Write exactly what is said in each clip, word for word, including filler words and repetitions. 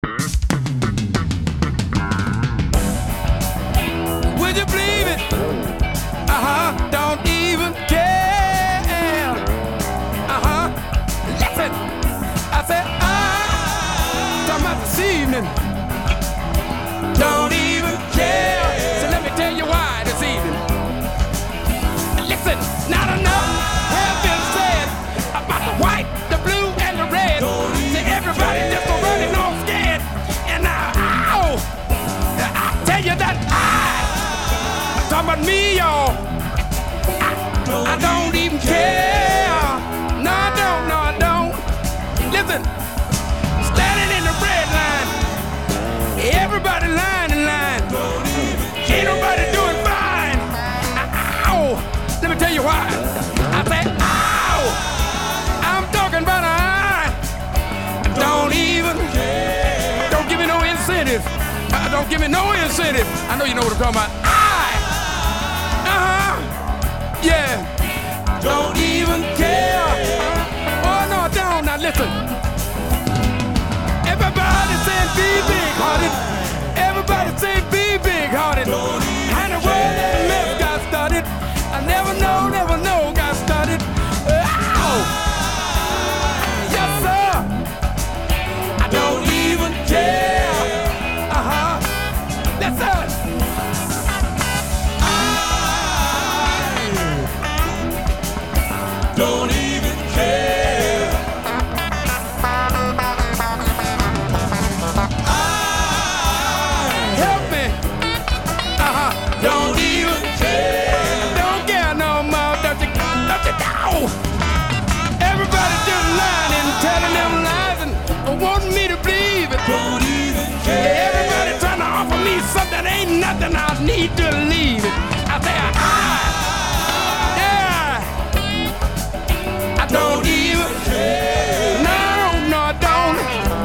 Would you believe it? Uh-huh, don't even care. Uh-huh, listen. I said, ah, talking about this evening. Don't even care. So let me tell you why this evening. Listen, not enough has been said about the white, the blue, and the red. See, everybody just go running on scared. And now, ow, I tell you that I, I'm talking about me, y'all. I, I don't even care. No, I don't, no, I don't. Listen, standing in the red line, everybody line in line. Ain't nobody doing fine. Ow! Let me tell you why. I say, ow! I'm talking about I. Don't even. Don't give me no incentive. Uh, don't give me no incentive. I know you know what I'm talking about. I. Uh-huh. Yeah. Don't even care. Oh, no, I don't. Now listen. Everybody saying be big-hearted. Everybody say be big-hearted. And the world that mess got started. I never know, never know got started. Ow! Yes, sir. I don't even care. Uh-huh. Yes, sir. I don't even care. Help me. Uh-huh. Don't even care. Don't care no more. Don't you, don't you know? Everybody just lying and telling them lies and wanting me to believe it. Don't even care. Yeah, everybody trying to offer me something ain't nothing. I need to leave it. I say, ah, yeah. I don't even care. No, no, I don't.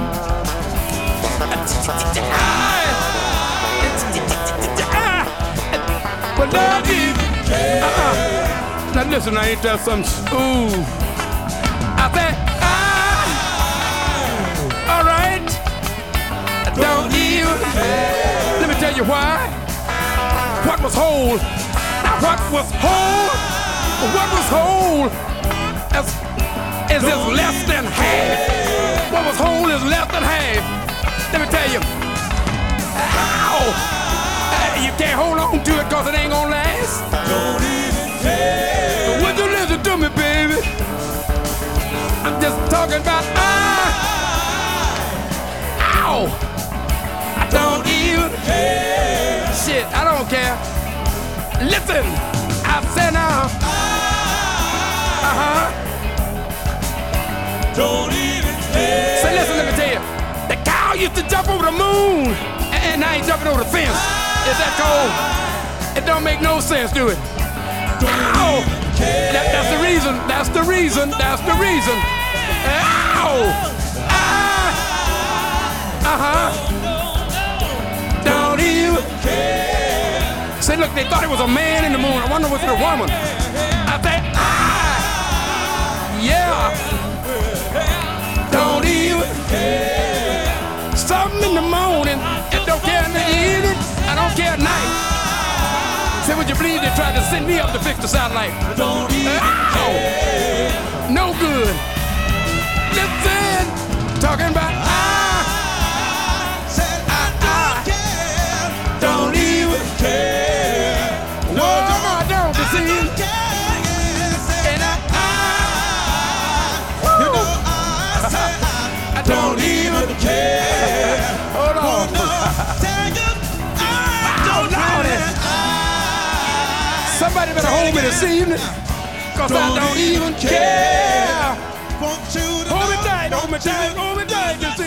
But don't even care. Uh-uh. Now listen, I ain't that some ooh. I said, ah, all right. I don't even care. Let me tell you why. What was whole? Now what was whole? What was whole is, is just less than half. What was whole is less than half. Let me tell you. Ow! You can't hold on to it cause it ain't gonna last. Don't even care. Would you listen to me, baby? I'm just talking about I. Ow! I don't even care. Shit, I don't care. Listen, I said now. Uh-huh. Don't even care. So listen, let me tell you. The cow used to jump over the moon, and I ain't jumping over the fence. Is that cold? It don't make no sense, do it? Ow! That, that's the reason. That's the reason. That's the reason. Ow! Ah! Uh-huh. Don't even care. Say, look, they thought it was a man in the moon. I wonder if it's a woman. I said, ah! Yeah! Don't even care. Something in the morning. It don't care in the evening. I don't care at night. Say, would you believe they tried to send me up to fix the satellite? Don't even care. No good. Listen, talking about I. Said I don't care. Don't even care. No, I don't. You see? And I, I, you know, I said I don't even care. Hold on. Somebody better hold me this evening, cause I don't even care. Hold me tight, hold me tight, hold me tight.